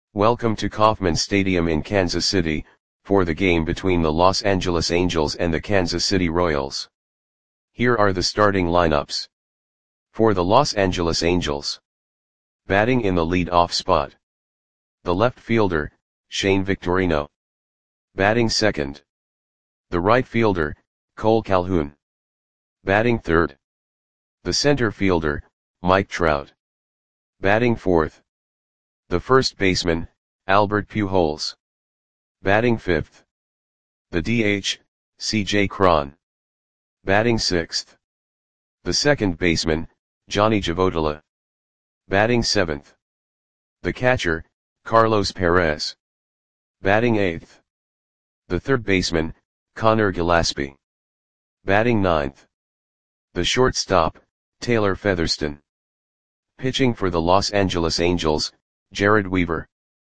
Welcome to Kauffman Stadium in Kansas City, for the game between the Los Angeles Angels and the Kansas City Royals. Here are the starting lineups. For the Los Angeles Angels. Batting in the lead-off spot. The left fielder, Shane Victorino. Batting second. The right fielder, Cole Calhoun. Batting third. The center fielder, Mike Trout. Batting fourth. The first baseman, Albert Pujols. Batting fifth. The DH, C.J. Cron. Batting sixth. The second baseman, Johnny Givottola. Batting seventh. The catcher, Carlos Perez. Batting eighth. The third baseman, Conor Gillaspie. Batting ninth. The shortstop, Taylor Featherston. Pitching for the Los Angeles Angels, Jared Weaver.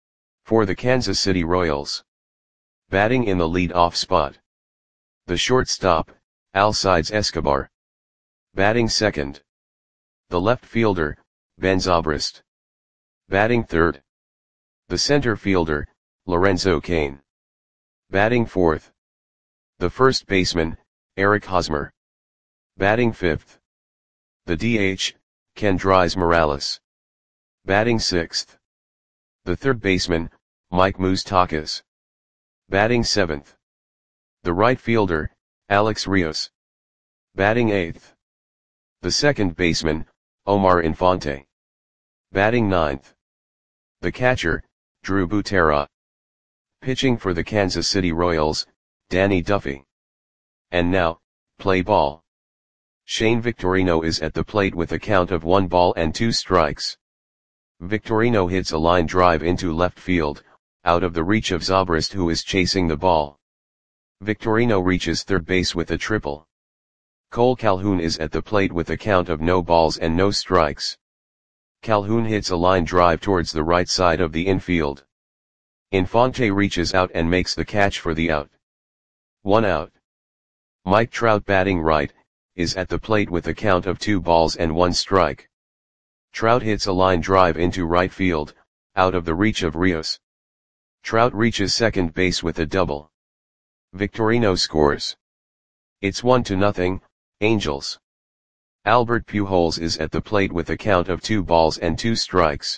For the Kansas City Royals. Batting in the lead-off spot. The shortstop, Alcides Escobar. Batting second. The left fielder, Ben Zobrist. Batting third. The center fielder, Lorenzo Cain. Batting fourth. The first baseman, Eric Hosmer. Batting fifth. The DH, Kendrys Morales. Batting sixth. The third baseman, Mike Moustakas. Batting seventh. The right fielder, Alex Rios. Batting eighth. The second baseman, Omar Infante. Batting ninth. The catcher, Drew Butera. Pitching for the Kansas City Royals, Danny Duffy. And now, play ball. Shane Victorino is at the plate with a count of 1 ball and 2 strikes. Victorino hits a line drive into left field, out of the reach of Zobrist, who is chasing the ball. Victorino reaches third base with a triple. Cole Calhoun is at the plate with a count of no balls and no strikes. Calhoun hits a line drive towards the right side of the infield. Infante reaches out and makes the catch for the out. 1 out. Mike Trout, batting right, is at the plate with a count of 2 balls and 1 strike. Trout hits a line drive into right field, out of the reach of Rios. Trout reaches second base with a double. Victorino scores. It's 1-0, Angels. Albert Pujols is at the plate with a count of 2 balls and 2 strikes.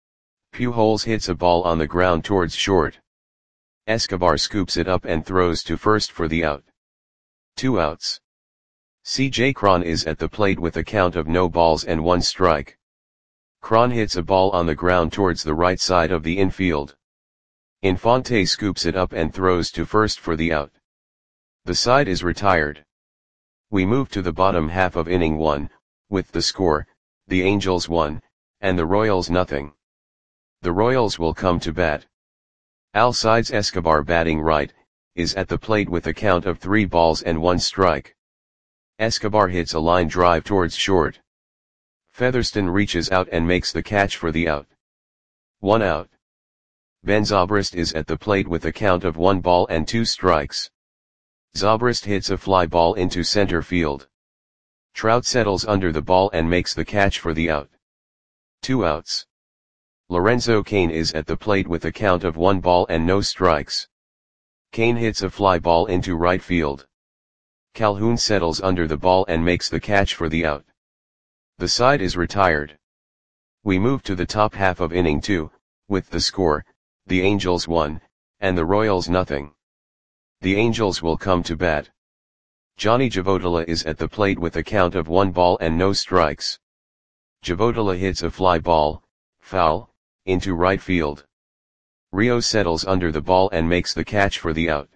Pujols hits a ball on the ground towards short. Escobar scoops it up and throws to first for the out. 2 outs. C.J. Cron is at the plate with a count of no balls and 1 strike. Cron hits a ball on the ground towards the right side of the infield. Infante scoops it up and throws to first for the out. The side is retired. We move to the bottom half of inning 1, with the score, the Angels 1, and the Royals 0. The Royals will come to bat. Alcides Escobar, batting right, is at the plate with a count of 3 balls and 1 strike. Escobar hits a line drive towards short. Featherston reaches out and makes the catch for the out. 1 out. Ben Zobrist is at the plate with a count of 1 ball and 2 strikes. Zobrist hits a fly ball into center field. Trout settles under the ball and makes the catch for the out. 2 outs. Lorenzo Cain is at the plate with a count of 1 ball and no strikes. Cain hits a fly ball into right field. Calhoun settles under the ball and makes the catch for the out. The side is retired. We move to the top half of inning 2, with the score, the Angels 1, and the Royals 0. The Angels will come to bat. Johnny Givottola is at the plate with a count of 1 ball and no strikes. Givottola hits a fly ball, foul, into right field. Rios settles under the ball and makes the catch for the out.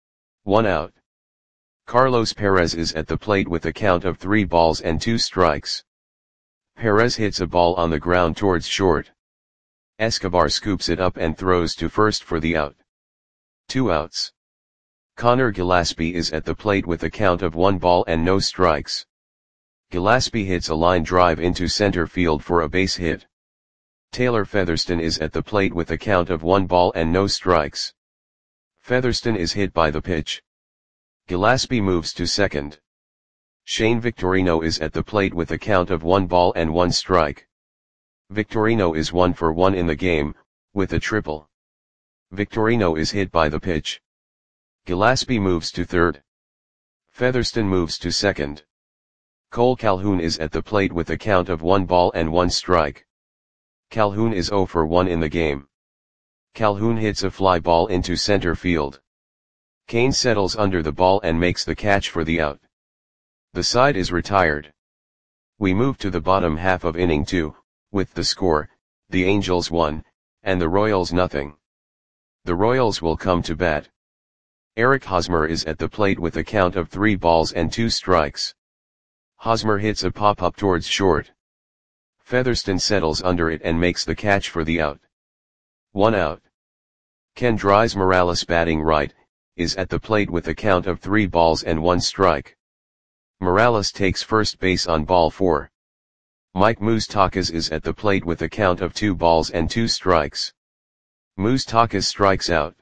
1 out. Carlos Perez is at the plate with a count of 3 balls and 2 strikes. Perez hits a ball on the ground towards short. Escobar scoops it up and throws to first for the out. 2 outs. Conor Gillaspie is at the plate with a count of 1 ball and no strikes. Gillaspie hits a line drive into center field for a base hit. Taylor Featherston is at the plate with a count of 1 ball and no strikes. Featherston is hit by the pitch. Gillaspie moves to second. Shane Victorino is at the plate with a count of 1 ball and 1 strike. Victorino is 1 for 1 in the game, with a triple. Victorino is hit by the pitch. Gillespie moves to third. Featherston moves to second. Cole Calhoun is at the plate with a count of 1 ball and 1 strike. Calhoun is 0 for 1 in the game. Calhoun hits a fly ball into center field. Kane settles under the ball and makes the catch for the out. The side is retired. We move to the bottom half of inning 2, with the score, the Angels 1, and the Royals nothing. The Royals will come to bat. Eric Hosmer is at the plate with a count of 3 balls and 2 strikes. Hosmer hits a pop-up towards short. Featherston settles under it and makes the catch for the out. 1 out. Kendrys Morales, batting right, is at the plate with a count of 3 balls and 1 strike. Morales takes first base on ball 4. Mike Moustakas is at the plate with a count of 2 balls and 2 strikes. Moustakas strikes out.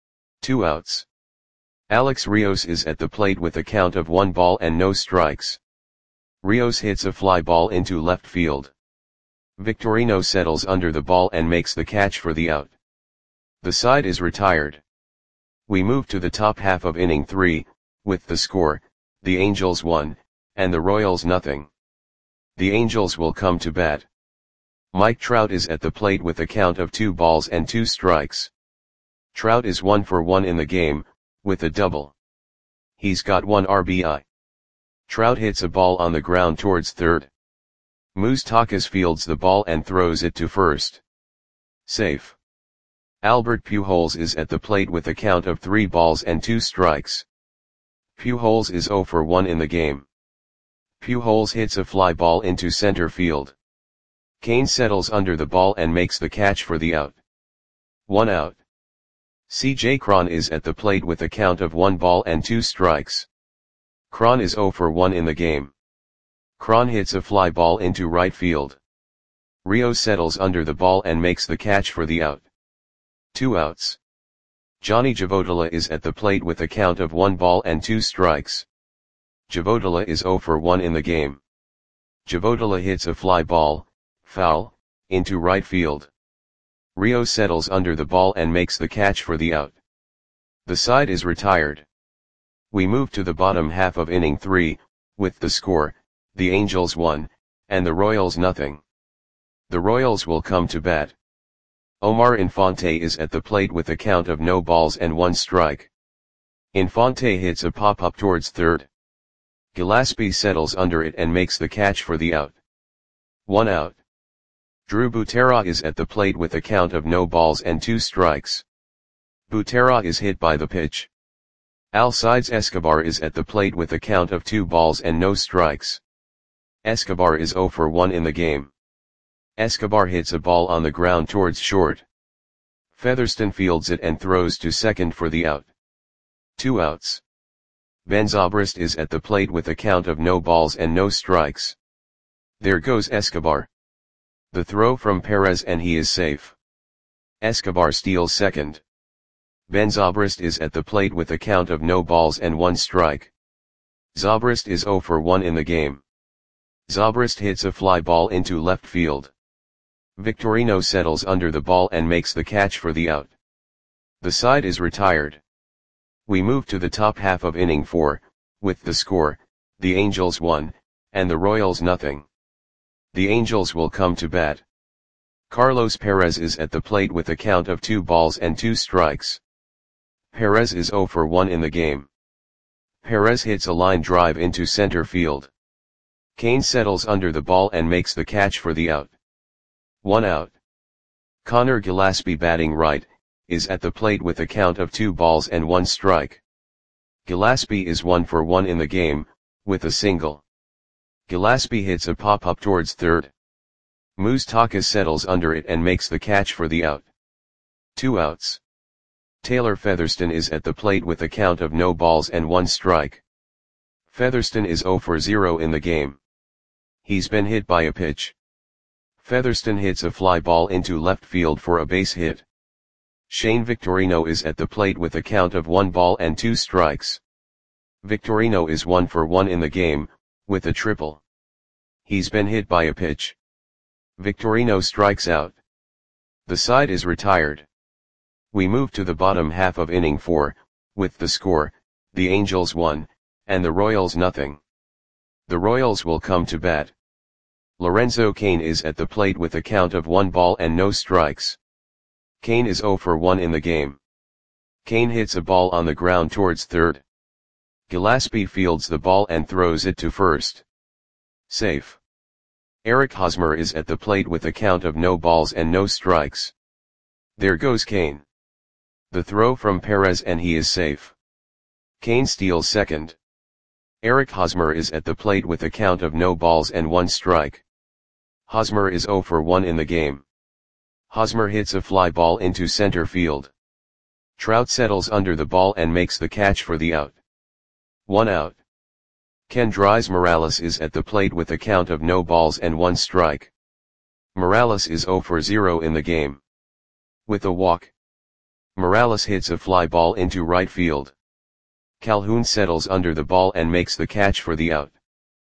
2 outs. Alex Rios is at the plate with a count of 1 ball and no strikes. Rios hits a fly ball into left field. Victorino settles under the ball and makes the catch for the out. The side is retired. We move to the top half of inning 3, with the score, the Angels 1, and the Royals nothing. The Angels will come to bat. Mike Trout is at the plate with a count of 2 balls and 2 strikes. Trout is 1 for 1 in the game, with a double. He's got 1 RBI. Trout hits a ball on the ground towards third. Moustakas fields the ball and throws it to first. Safe. Albert Pujols is at the plate with a count of 3 balls and 2 strikes. Pujols is 0 for 1 in the game. Pujols hits a fly ball into center field. Kane settles under the ball and makes the catch for the out. 1 out. C.J. Cron is at the plate with a count of 1 ball and 2 strikes. Cron is 0 for 1 in the game. Cron hits a fly ball into right field. Rios settles under the ball and makes the catch for the out. 2 outs. Johnny Javodala is at the plate with a count of 1 ball and 2 strikes. Javodala is 0 for 1 in the game. Javodala hits a fly ball, foul, into right field. Rios settles under the ball and makes the catch for the out. The side is retired. We move to the bottom half of inning 3, with the score, the Angels 1, and the Royals nothing. The Royals will come to bat. Omar Infante is at the plate with a count of no balls and 1 strike. Infante hits a pop-up towards third. Gillespie settles under it and makes the catch for the out. 1 out. Drew Butera is at the plate with a count of no balls and 2 strikes. Butera is hit by the pitch. Alcides Escobar is at the plate with a count of 2 balls and no strikes. Escobar is 0 for 1 in the game. Escobar hits a ball on the ground towards short. Featherston fields it and throws to second for the out. 2 outs. Ben Zobrist is at the plate with a count of no balls and no strikes. There goes Escobar. The throw from Perez and he is safe. Escobar steals second. Ben Zobrist is at the plate with a count of no balls and 1 strike. Zobrist is 0 for 1 in the game. Zobrist hits a fly ball into left field. Victorino settles under the ball and makes the catch for the out. The side is retired. We move to the top half of inning 4, with the score, the Angels 1, and the Royals nothing. The Angels will come to bat. Carlos Perez is at the plate with a count of 2 balls and 2 strikes. Perez is 0 for 1 in the game. Perez hits a line drive into center field. Kane settles under the ball and makes the catch for the out. 1 out. Connor Gillespie, batting right, is at the plate with a count of 2 balls and 1 strike. Gillespie is 1 for 1 in the game, with a single. Gillespie hits a pop-up towards third. Moustakas settles under it and makes the catch for the out. 2 outs. Taylor Featherston is at the plate with a count of no balls and 1 strike. Featherston is 0 for 0 in the game. He's been hit by a pitch. Featherston hits a fly ball into left field for a base hit. Shane Victorino is at the plate with a count of 1 ball and 2 strikes. Victorino is 1 for 1 in the game, with a triple. He's been hit by a pitch. Victorino strikes out. The side is retired. We move to the bottom half of inning 4, with the score, the Angels 1, and the Royals nothing. The Royals will come to bat. Lorenzo Cain is at the plate with a count of 1 ball and no strikes. Cain is 0 for 1 in the game. Cain hits a ball on the ground towards third. Gillespie fields the ball and throws it to first. Safe. Eric Hosmer is at the plate with a count of no balls and no strikes. There goes Cain. The throw from Perez and he is safe. Cain steals second. Eric Hosmer is at the plate with a count of no balls and 1 strike. Hosmer is 0 for 1 in the game. Hosmer hits a fly ball into center field. Trout settles under the ball and makes the catch for the out. 1 out. Kendrys Morales is at the plate with a count of no balls and 1 strike. Morales is 0 for 0 in the game. With a walk, Morales hits a fly ball into right field. Calhoun settles under the ball and makes the catch for the out.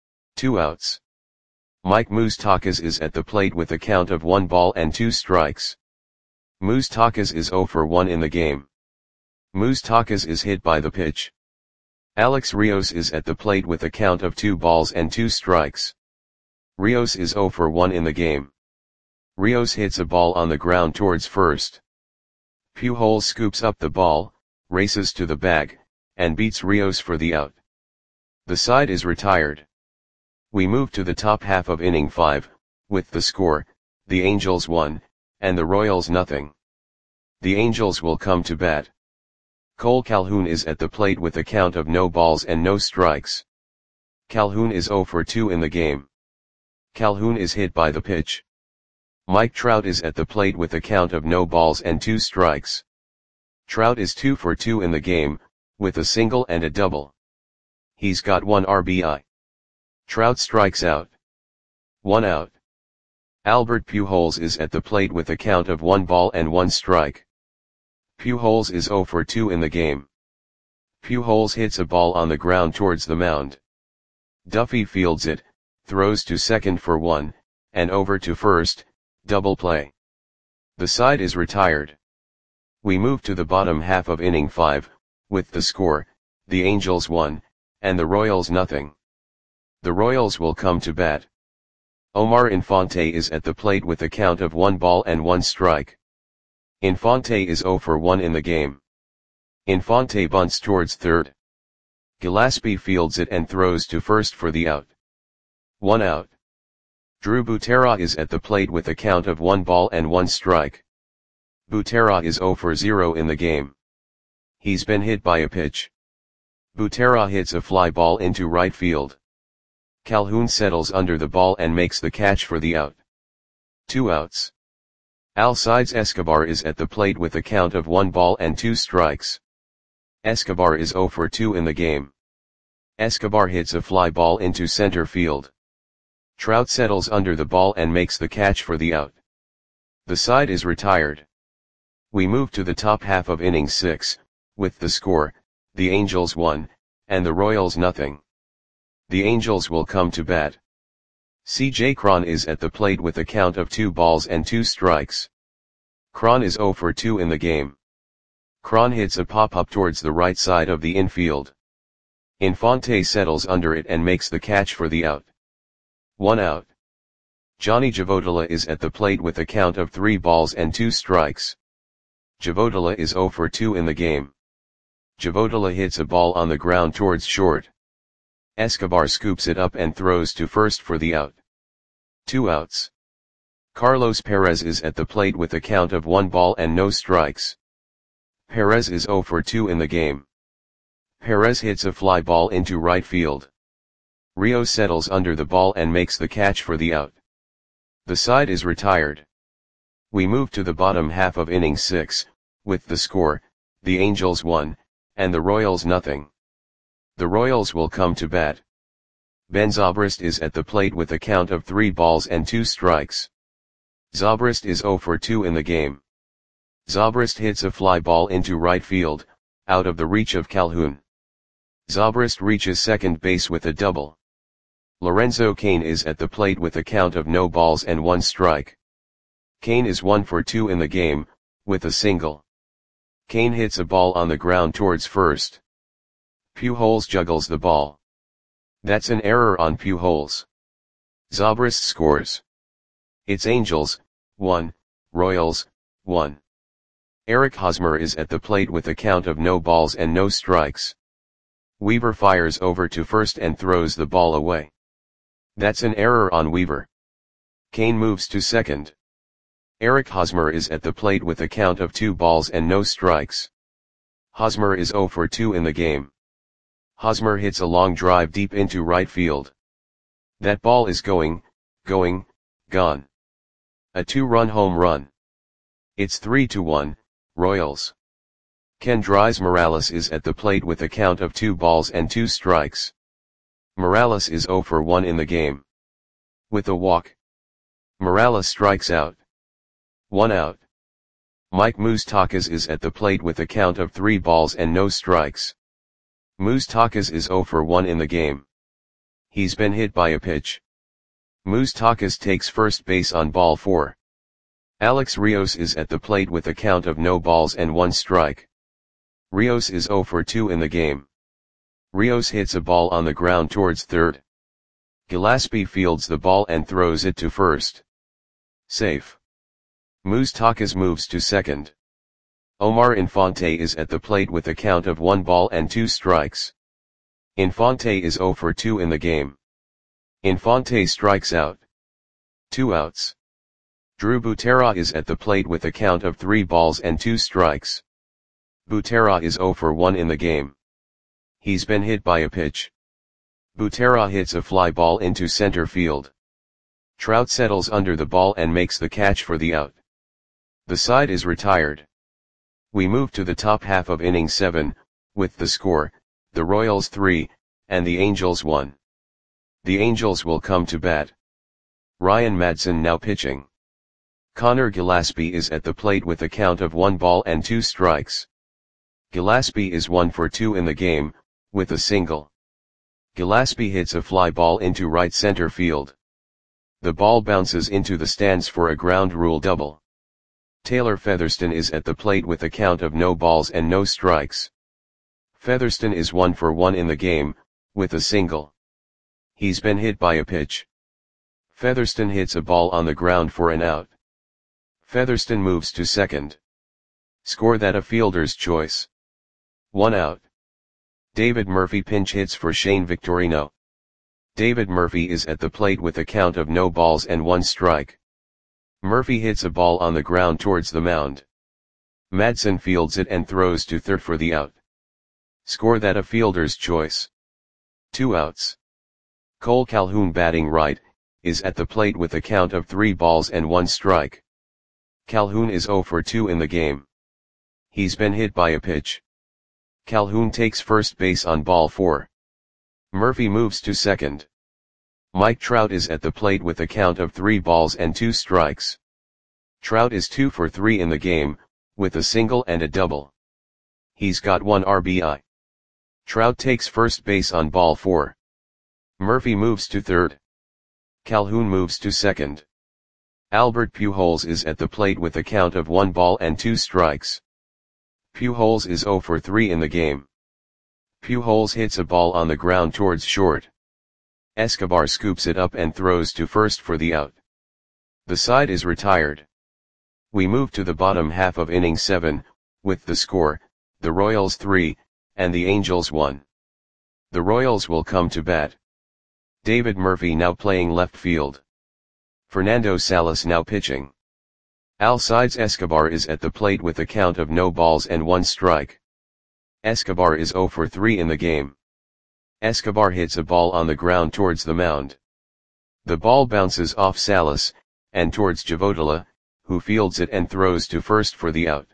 2 outs. Mike Moustakas is at the plate with a count of 1 ball and 2 strikes. Moustakas is 0 for 1 in the game. Moustakas is hit by the pitch. Alex Rios is at the plate with a count of 2 balls and 2 strikes. Rios is 0 for 1 in the game. Rios hits a ball on the ground towards first. Pujols scoops up the ball, races to the bag, and beats Rios for the out. The side is retired. We move to the top half of inning 5, with the score, the Angels 1, and the Royals nothing. The Angels will come to bat. Cole Calhoun is at the plate with a count of no balls and no strikes. Calhoun is 0 for 2 in the game. Calhoun is hit by the pitch. Mike Trout is at the plate with a count of no balls and 2 strikes. Trout is 2 for 2 in the game, with a single and a double. He's got 1 RBI. Trout strikes out. 1 out. Albert Pujols is at the plate with a count of 1 ball and 1 strike. Pujols is 0 for 2 in the game. Pujols hits a ball on the ground towards the mound. Duffy fields it, throws to second for 1, and over to first, double play. The side is retired. We move to the bottom half of inning 5, with the score, the Angels 1, and the Royals nothing. The Royals will come to bat. Omar Infante is at the plate with a count of 1 ball and 1 strike. Infante is 0 for 1 in the game. Infante bunts towards third. Gillespie fields it and throws to first for the out. 1 out. Drew Butera is at the plate with a count of 1 ball and 1 strike. Butera is 0 for 0 in the game. He's been hit by a pitch. Butera hits a fly ball into right field. Calhoun settles under the ball and makes the catch for the out. 2 outs. Alcides Escobar is at the plate with a count of 1 ball and 2 strikes. Escobar is 0 for 2 in the game. Escobar hits a fly ball into center field. Trout settles under the ball and makes the catch for the out. The side is retired. We move to the top half of inning 6, with the score, the Angels 1, and the Royals nothing. The Angels will come to bat. C.J. Cron is at the plate with a count of 2 balls and 2 strikes. Cron is 0 for 2 in the game. Cron hits a pop-up towards the right side of the infield. Infante settles under it and makes the catch for the out. 1 out. Johnny Javodala is at the plate with a count of 3 balls and 2 strikes. Javodala is 0 for 2 in the game. Javodala hits a ball on the ground towards short. Escobar scoops it up and throws to first for the out. 2 outs. Carlos Perez is at the plate with a count of 1 ball and no strikes. Perez is 0 for 2 in the game. Perez hits a fly ball into right field. Rios settles under the ball and makes the catch for the out. The side is retired. We move to the bottom half of inning 6, with the score, the Angels 1, and the Royals nothing. The Royals will come to bat. Ben Zobrist is at the plate with a count of 3 balls and 2 strikes. Zobrist is 0 for 2 in the game. Zobrist hits a fly ball into right field, out of the reach of Calhoun. Zobrist reaches second base with a double. Lorenzo Cain is at the plate with a count of no balls and 1 strike. Kane is 1 for 2 in the game, with a single. Kane hits a ball on the ground towards first. Pujols juggles the ball. That's an error on Pujols. Zobrist scores. It's Angels, 1, Royals, 1. Eric Hosmer is at the plate with a count of no balls and no strikes. Weaver fires over to first and throws the ball away. That's an error on Weaver. Kane moves to second. Eric Hosmer is at the plate with a count of 2 balls and no strikes. Hosmer is 0 for 2 in the game. Hosmer hits a long drive deep into right field. That ball is gone. A 2-run home run. It's 3-1, Royals. Kendrys Morales is at the plate with a count of 2 balls and 2 strikes. Morales is 0 for 1 in the game. With a walk. Morales strikes out. 1 out. Mike Moustakas is at the plate with a count of 3 balls and no strikes. Moustakas is 0 for 1 in the game. He's been hit by a pitch. Moustakas takes first base on ball 4. Alex Rios is at the plate with a count of no balls and 1 strike. Rios is 0 for 2 in the game. Rios hits a ball on the ground towards third. Gillespie fields the ball and throws it to first. Safe. Moustakas moves to second. Omar Infante is at the plate with a count of 1 ball and 2 strikes. Infante is 0 for 2 in the game. Infante strikes out. 2 outs. Drew Butera is at the plate with a count of 3 balls and 2 strikes. Butera is 0 for 1 in the game. He's been hit by a pitch. Butera hits a fly ball into center field. Trout settles under the ball and makes the catch for the out. The side is retired. We move to the top half of inning 7, with the score, the Royals 3, and the Angels 1. The Angels will come to bat. Ryan Madson now pitching. Connor Gillespie is at the plate with a count of 1 ball and 2 strikes. Gillespie is 1 for 2 in the game, with a single. Gillespie hits a fly ball into right center field. The ball bounces into the stands for a ground rule double. Taylor Featherston is at the plate with a count of no balls and no strikes. Featherston is 1 for 1 in the game, with a single. He's been hit by a pitch. Featherston hits a ball on the ground for an out. Featherston moves to second. Score that a fielder's choice. 1 out. David Murphy pinch hits for Shane Victorino. David Murphy is at the plate with a count of no balls and 1 strike. Murphy hits a ball on the ground towards the mound. Madson fields it and throws to third for the out. Score that a fielder's choice. 2 outs. Cole Calhoun batting right, is at the plate with a count of 3 balls and 1 strike. Calhoun is 0 for 2 in the game. He's been hit by a pitch. Calhoun takes first base on ball 4. Murphy moves to second. Mike Trout is at the plate with a count of 3 balls and 2 strikes. Trout is 2 for 3 in the game, with a single and a double. He's got 1 RBI. Trout takes first base on ball 4. Murphy moves to third. Calhoun moves to second. Albert Pujols is at the plate with a count of 1 ball and 2 strikes. Pujols is 0 for 3 in the game. Pujols hits a ball on the ground towards short. Escobar scoops it up and throws to first for the out. The side is retired. We move to the bottom half of inning 7, with the score, the Royals 3, and the Angels 1. The Royals will come to bat. David Murphy now playing left field. Fernando Salas now pitching. Alcides Escobar is at the plate with a count of no balls and 1 strike. Escobar is 0 for 3 in the game. Escobar hits a ball on the ground towards the mound. The ball bounces off Salas, and towards Javodala, who fields it and throws to first for the out.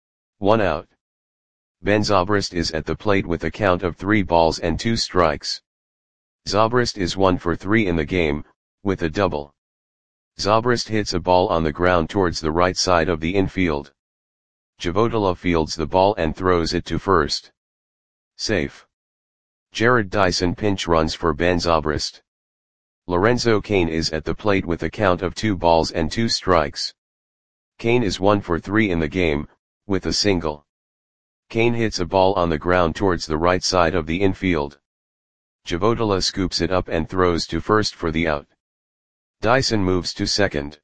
1 out. Ben Zobrist is at the plate with a count of 3 balls and 2 strikes. Zobrist is 1 for 3 in the game, with a double. Zobrist hits a ball on the ground towards the right side of the infield. Javodala fields the ball and throws it to first. Safe. Jared Dyson pinch runs for Ben Zobrist. Lorenzo Cain is at the plate with a count of 2 balls and 2 strikes. Kane is 1 for 3 in the game, with a single. Kane hits a ball on the ground towards the right side of the infield. Javotola scoops it up and throws to first for the out. Dyson moves to second.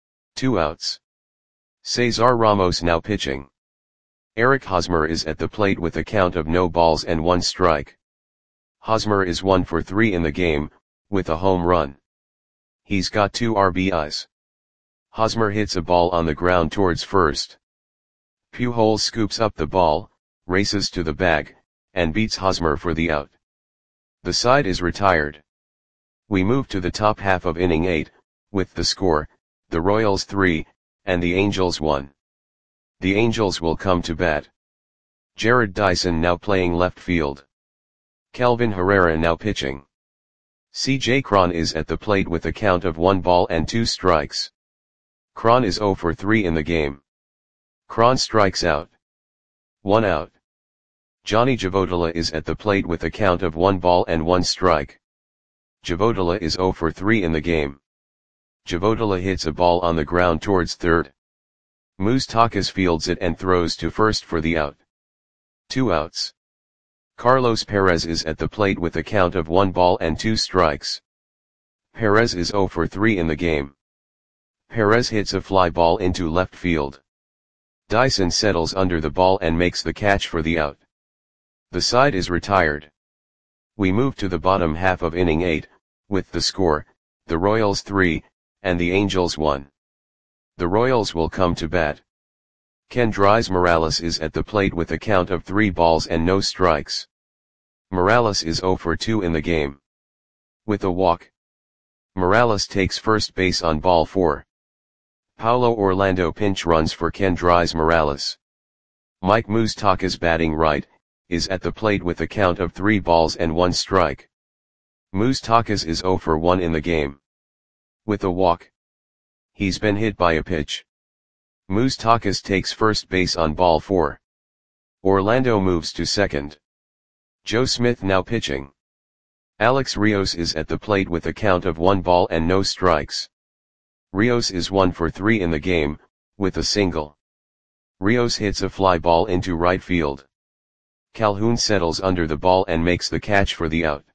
2 outs. Cesar Ramos now pitching. Eric Hosmer is at the plate with a count of no balls and 1 strike. Hosmer is 1 for 3 in the game, with a home run. He's got 2 RBIs. Hosmer hits a ball on the ground towards first. Pujols scoops up the ball, races to the bag, and beats Hosmer for the out. The side is retired. We move to the top half of inning 8, with the score, the Royals 3, and the Angels 1. The Angels will come to bat. Jared Dyson now playing left field. Kelvin Herrera now pitching. C.J. Cron is at the plate with a count of 1 ball and 2 strikes. Cron is 0 for 3 in the game. Cron strikes out. 1 out. Johnny Javotola is at the plate with a count of 1 ball and 1 strike. Javotola is 0 for 3 in the game. Javotola hits a ball on the ground towards third. Moustakas fields it and throws to first for the out. 2 outs. Carlos Perez is at the plate with a count of 1 ball and 2 strikes. Perez is 0 for 3 in the game. Perez hits a fly ball into left field. Dyson settles under the ball and makes the catch for the out. The side is retired. We move to the bottom half of inning 8, with the score, the Royals 3, and the Angels 1. The Royals will come to bat. Kendrys Morales is at the plate with a count of 3 balls and no strikes. Morales is 0 for 2 in the game. With a walk. Morales takes first base on ball 4. Paulo Orlando pinch runs for Kendrys Morales. Mike Moustakas batting right, is at the plate with a count of 3 balls and 1 strike. Moustakas is 0 for 1 in the game. With a walk. He's been hit by a pitch. Moustakas takes first base on ball 4. Orlando moves to second. Joe Smith now pitching. Alex Rios is at the plate with a count of 1 ball and no strikes. Rios is 1 for 3 in the game, with a single. Rios hits a fly ball into right field. Calhoun settles under the ball and makes the catch for the out.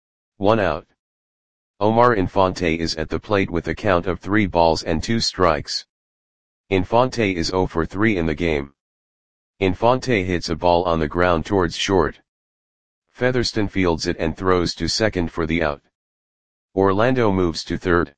1 out. Omar Infante is at the plate with a count of 3 balls and 2 strikes. Infante is 0 for 3 in the game. Infante hits a ball on the ground towards short. Featherston fields it and throws to second for the out. Orlando moves to third.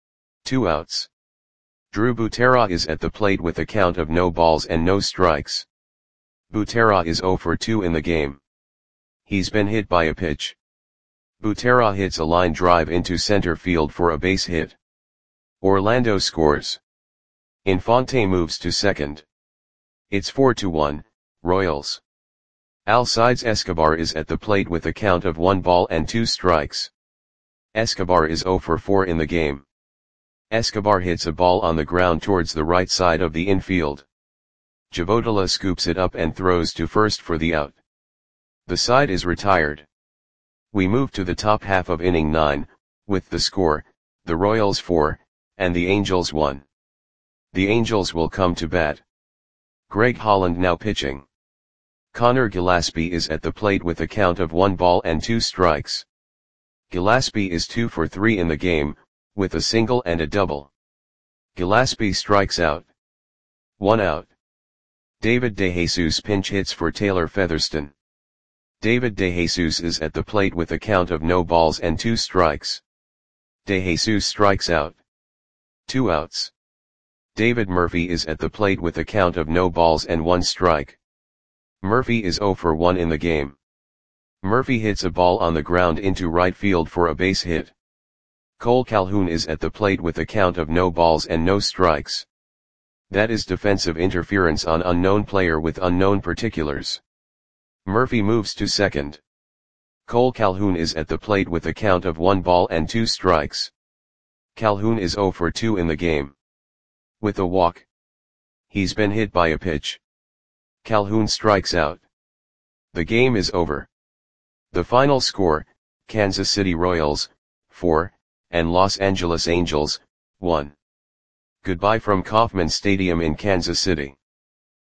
2 outs. Drew Butera is at the plate with a count of no balls and no strikes. Butera is 0 for 2 in the game. He's been hit by a pitch. Butera hits a line drive into center field for a base hit. Orlando scores. Infante moves to second. It's 4-1, Royals. Alcides Escobar is at the plate with a count of 1 ball and 2 strikes. Escobar is 0 for 4 in the game. Escobar hits a ball on the ground towards the right side of the infield. Javotola scoops it up and throws to first for the out. The side is retired. We move to the top half of inning 9, with the score, the Royals 4, and the Angels 1. The Angels will come to bat. Greg Holland now pitching. Connor Gillaspie is at the plate with a count of 1 ball and 2 strikes. Gillaspie is 2 for 3 in the game, with a single and a double. Gillaspie strikes out. 1 out. David DeJesus pinch hits for Taylor Featherston. David DeJesus is at the plate with a count of no balls and 2 strikes. DeJesus strikes out. 2 outs. David Murphy is at the plate with a count of no balls and 1 strike. Murphy is 0 for 1 in the game. Murphy hits a ball on the ground into right field for a base hit. Cole Calhoun is at the plate with a count of no balls and no strikes. That is defensive interference on unknown player with unknown particulars. Murphy moves to second. Cole Calhoun is at the plate with a count of 1 ball and 2 strikes. Calhoun is 0 for 2 in the game. With a walk. He's been hit by a pitch. Calhoun strikes out. The game is over. The final score, Kansas City Royals, 4, and Los Angeles Angels, 1. Goodbye from Kauffman Stadium in Kansas City.